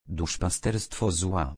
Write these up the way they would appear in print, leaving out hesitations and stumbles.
duszpasterstwo zła.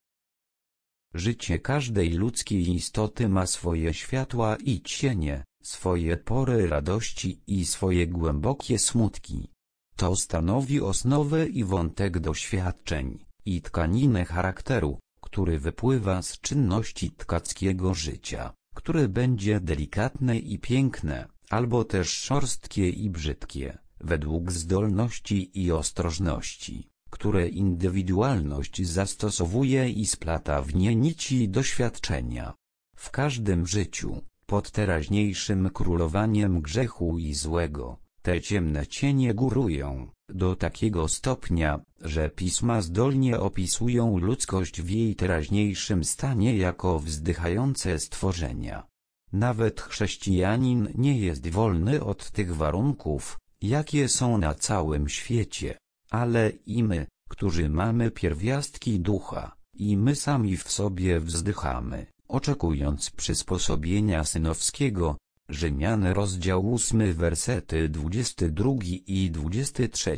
Życie każdej ludzkiej istoty ma swoje światła i cienie, swoje pory radości i swoje głębokie smutki. To stanowi osnowę i wątek doświadczeń, i tkaninę charakteru, który wypływa z czynności tkackiego życia, które będzie delikatne i piękne, albo też szorstkie i brzydkie, według zdolności i ostrożności, które indywidualność zastosowuje i splata w nie nici doświadczenia. W każdym życiu, pod teraźniejszym królowaniem grzechu i złego, te ciemne cienie górują, do takiego stopnia, że pisma zdolnie opisują ludzkość w jej teraźniejszym stanie jako wzdychające stworzenia. Nawet chrześcijanin nie jest wolny od tych warunków, jakie są na całym świecie, ale i my, którzy mamy pierwiastki ducha, i my sami w sobie wzdychamy, oczekując przysposobienia synowskiego. Rzymian rozdział 8 wersety 22 i 23.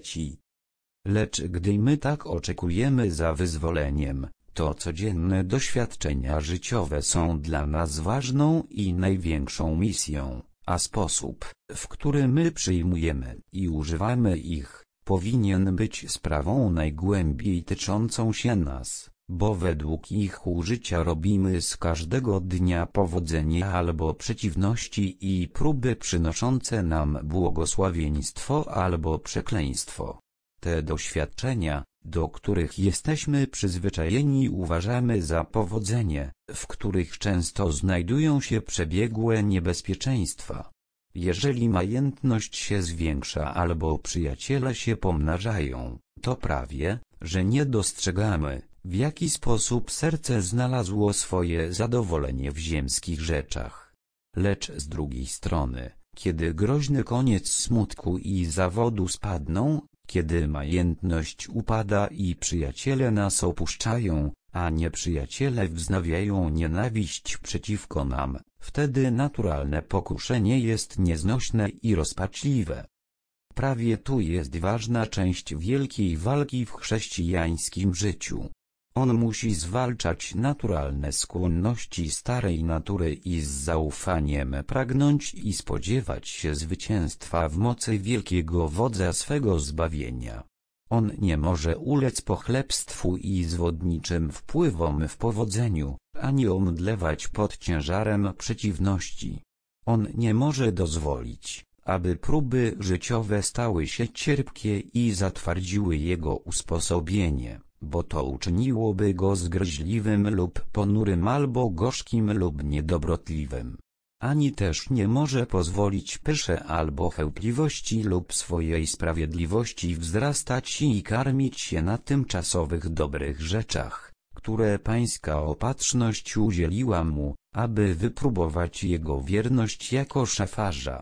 Lecz gdy my tak oczekujemy za wyzwoleniem, to codzienne doświadczenia życiowe są dla nas ważną i największą misją, a sposób, w który my przyjmujemy i używamy ich, powinien być sprawą najgłębiej tyczącą się nas, bo według ich użycia robimy z każdego dnia powodzenie albo przeciwności i próby przynoszące nam błogosławieństwo albo przekleństwo. Te doświadczenia, do których jesteśmy przyzwyczajeni, uważamy za powodzenie, w których często znajdują się przebiegłe niebezpieczeństwa. Jeżeli majętność się zwiększa albo przyjaciele się pomnażają, to prawie, że nie dostrzegamy, w jaki sposób serce znalazło swoje zadowolenie w ziemskich rzeczach. Lecz z drugiej strony, kiedy groźny koniec smutku i zawodu spadną, kiedy majętność upada i przyjaciele nas opuszczają, a nieprzyjaciele wznawiają nienawiść przeciwko nam, wtedy naturalne pokuszenie jest nieznośne i rozpaczliwe. Prawie tu jest ważna część wielkiej walki w chrześcijańskim życiu. On musi zwalczać naturalne skłonności starej natury i z zaufaniem pragnąć i spodziewać się zwycięstwa w mocy wielkiego wodza swego zbawienia. On nie może ulec pochlebstwu i zwodniczym wpływom w powodzeniu, ani omdlewać pod ciężarem przeciwności. On nie może dozwolić, aby próby życiowe stały się cierpkie i zatwardziły jego usposobienie, bo to uczyniłoby go zgryźliwym lub ponurym albo gorzkim lub niedobrotliwym. Ani też nie może pozwolić pysze albo chełpliwości lub swojej sprawiedliwości wzrastać i karmić się na tymczasowych dobrych rzeczach, które pańska opatrzność udzieliła mu, aby wypróbować jego wierność jako szafarza.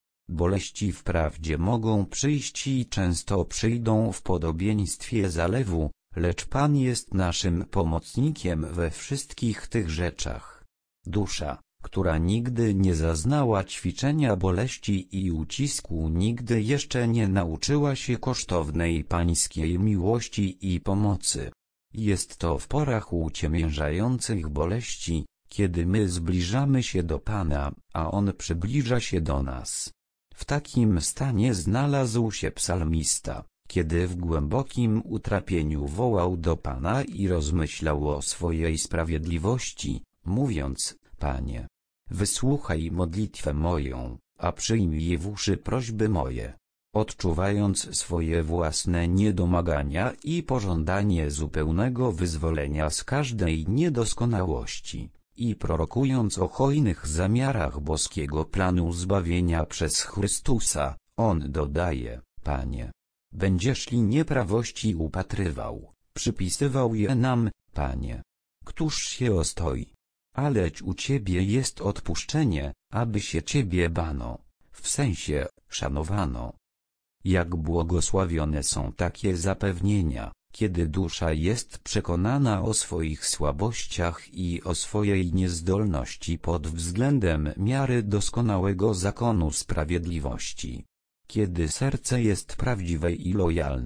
Boleści wprawdzie mogą przyjść i często przyjdą w podobieństwie zalewu, lecz Pan jest naszym pomocnikiem we wszystkich tych rzeczach. Dusza, która nigdy nie zaznała ćwiczenia boleści i ucisku, nigdy jeszcze nie nauczyła się kosztownej pańskiej miłości i pomocy. Jest to w porach uciemiężających boleści, kiedy my zbliżamy się do Pana, a On przybliża się do nas. W takim stanie znalazł się psalmista, kiedy w głębokim utrapieniu wołał do Pana i rozmyślał o swojej sprawiedliwości, mówiąc: Panie, wysłuchaj modlitwę moją, a przyjmij w uszy prośby moje. Odczuwając swoje własne niedomagania i pożądanie zupełnego wyzwolenia z każdej niedoskonałości, i prorokując o hojnych zamiarach boskiego planu zbawienia przez Chrystusa, on dodaje: Panie, będziesz li nieprawości upatrywał, przypisywał je nam, Panie. Któż się ostoi? Aleć u Ciebie jest odpuszczenie, aby się Ciebie bano, w sensie szanowano. Jak błogosławione są takie zapewnienia, kiedy dusza jest przekonana o swoich słabościach i o swojej niezdolności pod względem miary doskonałego zakonu sprawiedliwości. Kiedy serce jest prawdziwe i lojalne,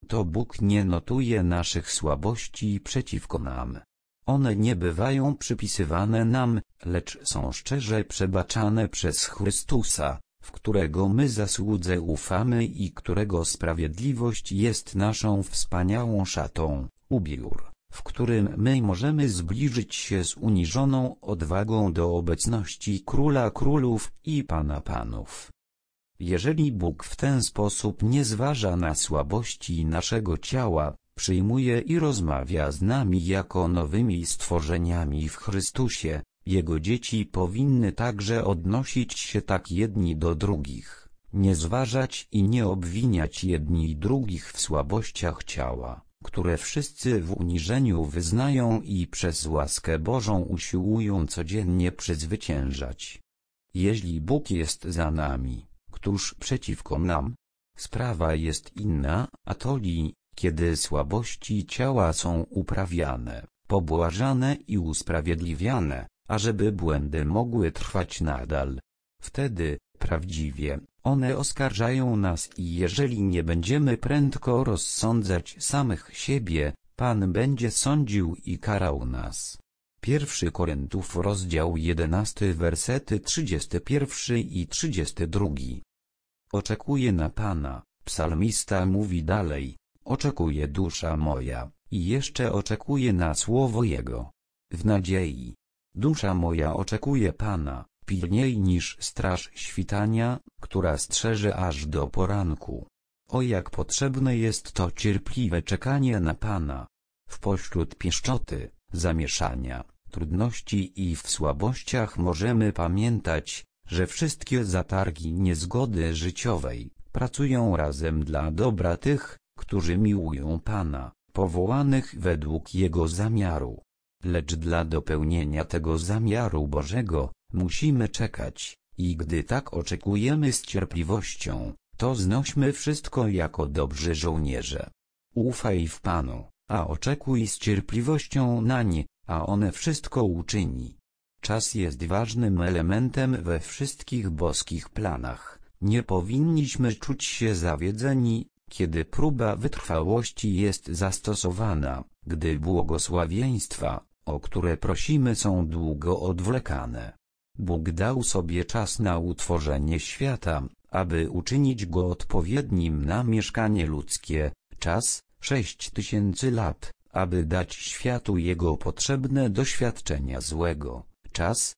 to Bóg nie notuje naszych słabości przeciwko nam. One nie bywają przypisywane nam, lecz są szczerze przebaczane przez Chrystusa, w którego my zasłudze ufamy i którego sprawiedliwość jest naszą wspaniałą szatą, ubiór, w którym my możemy zbliżyć się z uniżoną odwagą do obecności Króla Królów i Pana Panów. Jeżeli Bóg w ten sposób nie zważa na słabości naszego ciała, przyjmuje i rozmawia z nami jako nowymi stworzeniami w Chrystusie, Jego dzieci powinny także odnosić się tak jedni do drugich, nie zważać i nie obwiniać jedni drugich w słabościach ciała, które wszyscy w uniżeniu wyznają i przez łaskę Bożą usiłują codziennie przezwyciężać. Jeśli Bóg jest za nami, któż przeciwko nam? Sprawa jest inna, atoli, kiedy słabości ciała są uprawiane, pobłażane i usprawiedliwiane, ażeby błędy mogły trwać nadal. Wtedy, prawdziwie, one oskarżają nas i jeżeli nie będziemy prędko rozsądzać samych siebie, Pan będzie sądził i karał nas. 1 Koryntiów rozdział 11 wersety 31 i 32. Oczekuję na Pana, psalmista mówi dalej, oczekuje dusza moja, i jeszcze oczekuje na słowo Jego. W nadziei. Dusza moja oczekuje Pana, pilniej niż straż świtania, która strzeże aż do poranku. O jak potrzebne jest to cierpliwe czekanie na Pana. W pośród pieszczoty, zamieszania, trudności i w słabościach możemy pamiętać, że wszystkie zatargi niezgody życiowej pracują razem dla dobra tych, którzy miłują Pana, powołanych według Jego zamiaru. Lecz dla dopełnienia tego zamiaru Bożego, musimy czekać, i gdy tak oczekujemy z cierpliwością, to znośmy wszystko jako dobrzy żołnierze. Ufaj w Panu, a oczekuj z cierpliwością nań, a one wszystko uczyni. Czas jest ważnym elementem we wszystkich boskich planach. Nie powinniśmy czuć się zawiedzeni, kiedy próba wytrwałości jest zastosowana, gdy błogosławieństwa, o które prosimy, są długo odwlekane. Bóg dał sobie czas na utworzenie świata, aby uczynić go odpowiednim na mieszkanie ludzkie, czas 6000 lat, aby dać światu jego potrzebne doświadczenia złego, czas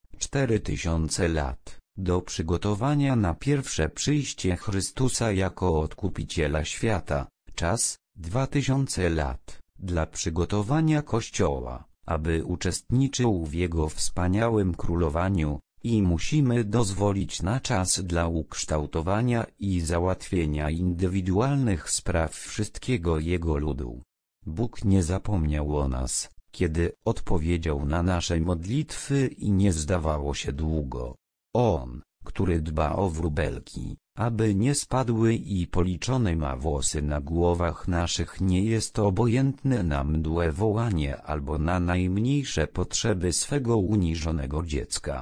4000 lat, do przygotowania na pierwsze przyjście Chrystusa jako Odkupiciela świata, czas 2000 lat, dla przygotowania Kościoła, aby uczestniczył w Jego wspaniałym królowaniu, i musimy dozwolić na czas dla ukształtowania i załatwienia indywidualnych spraw wszystkiego Jego ludu. Bóg nie zapomniał o nas, kiedy odpowiedział na nasze modlitwy i nie zdawało się długo. On, który dba o wróbelki, aby nie spadły i policzone ma włosy na głowach naszych, nie jest obojętny na mdłe wołanie albo na najmniejsze potrzeby swego uniżonego dziecka.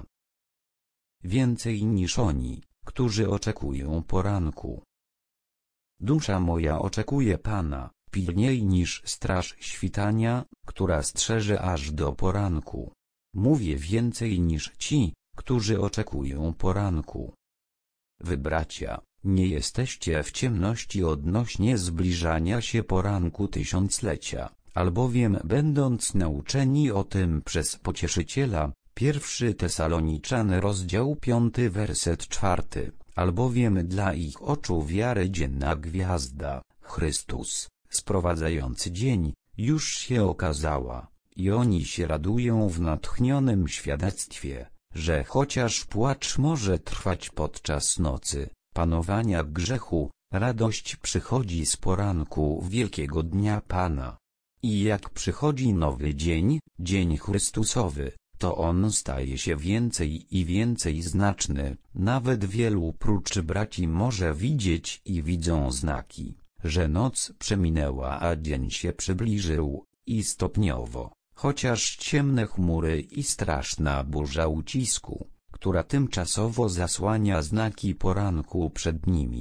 Więcej niż oni, którzy oczekują poranku. Dusza moja oczekuje Pana, pilniej niż straż świtania, która strzeże aż do poranku. Mówię więcej niż ci, którzy oczekują poranku. Wy, bracia, nie jesteście w ciemności odnośnie zbliżania się poranku tysiąclecia, albowiem będąc nauczeni o tym przez Pocieszyciela, 1 Tesaloniczan rozdział 5 werset 4, albowiem dla ich oczu wiary dzienna gwiazda, Chrystus, sprowadzający dzień, już się okazała, i oni się radują w natchnionym świadectwie, że chociaż płacz może trwać podczas nocy, panowania grzechu, radość przychodzi z poranku wielkiego dnia Pana. I jak przychodzi nowy dzień, dzień Chrystusowy, to on staje się więcej i więcej znaczny, nawet wielu prócz braci może widzieć i widzą znaki, że noc przeminęła a dzień się przybliżył, i stopniowo, chociaż ciemne chmury i straszna burza ucisku, która tymczasowo zasłania znaki poranku przed nimi,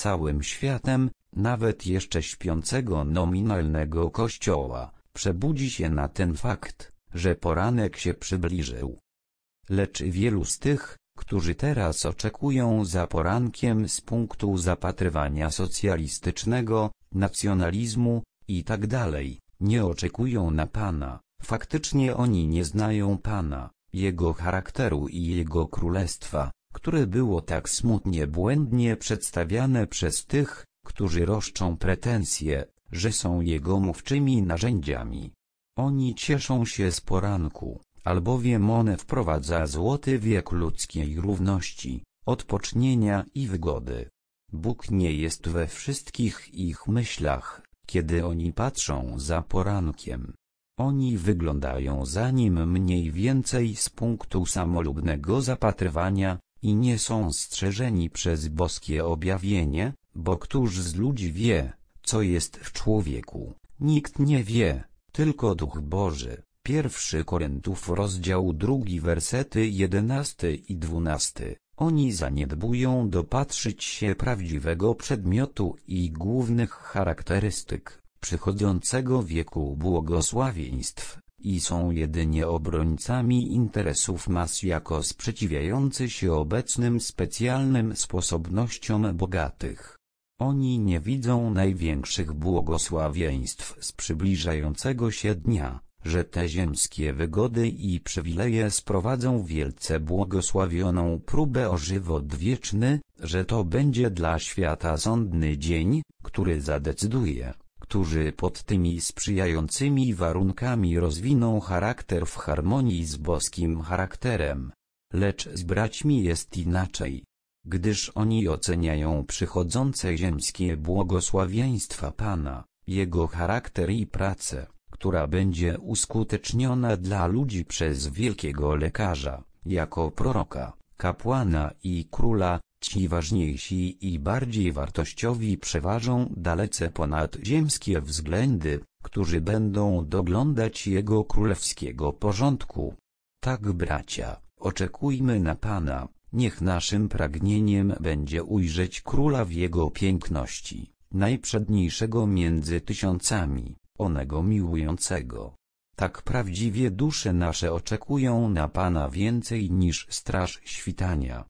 całym światem, nawet jeszcze śpiącego nominalnego Kościoła, przebudzi się na ten fakt, że poranek się przybliżył. Lecz wielu z tych, którzy teraz oczekują za porankiem z punktu zapatrywania socjalistycznego, nacjonalizmu itd., nie oczekują na Pana. Faktycznie oni nie znają Pana, Jego charakteru i Jego królestwa, które było tak smutnie błędnie przedstawiane przez tych, którzy roszczą pretensje, że są Jego mówczymi narzędziami. Oni cieszą się z poranku, albowiem on wprowadza złoty wiek ludzkiej równości, odpocznienia i wygody. Bóg nie jest we wszystkich ich myślach, kiedy oni patrzą za porankiem. Oni wyglądają za nim mniej więcej z punktu samolubnego zapatrywania i nie są strzeżeni przez boskie objawienie, bo któż z ludzi wie, co jest w człowieku? Nikt nie wie, tylko Duch Boży. 1 Koryntiów rozdział 2 wersety 11 i 12. Oni zaniedbują dopatrzyć się prawdziwego przedmiotu i głównych charakterystyk przychodzącego wieku błogosławieństw i są jedynie obrońcami interesów mas jako sprzeciwiający się obecnym specjalnym sposobnościom bogatych. Oni nie widzą największych błogosławieństw z przybliżającego się dnia, że te ziemskie wygody i przywileje sprowadzą wielce błogosławioną próbę o żywot wieczny, że to będzie dla świata sądny dzień, który zadecyduje, którzy pod tymi sprzyjającymi warunkami rozwiną charakter w harmonii z boskim charakterem. Lecz z braćmi jest inaczej, gdyż oni oceniają przychodzące ziemskie błogosławieństwa Pana, Jego charakter i pracę, która będzie uskuteczniona dla ludzi przez wielkiego lekarza, jako proroka, kapłana i króla. Ci ważniejsi i bardziej wartościowi przeważą dalece ponad ziemskie względy, którzy będą doglądać Jego królewskiego porządku. Tak, bracia, oczekujmy na Pana, niech naszym pragnieniem będzie ujrzeć Króla w Jego piękności, najprzedniejszego między tysiącami, onego miłującego. Tak prawdziwie dusze nasze oczekują na Pana więcej niż straż świtania.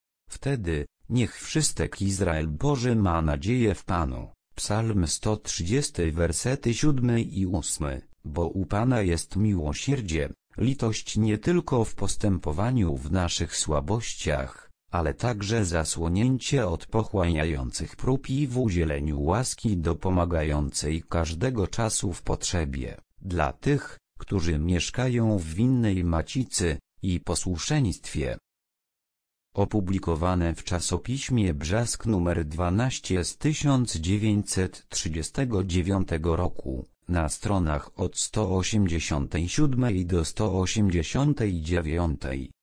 Wtedy, niech wszystek Izrael Boży ma nadzieję w Panu. Psalm 130 wersety 7 i 8, bo u Pana jest miłosierdzie, litość nie tylko w postępowaniu w naszych słabościach, ale także zasłonięcie od pochłaniających prób i w udzieleniu łaski dopomagającej każdego czasu w potrzebie, dla tych, którzy mieszkają w winnej macicy i posłuszeństwie. Opublikowane w czasopiśmie Brzask nr 12 z 1939 roku, na stronach od 187 do 189.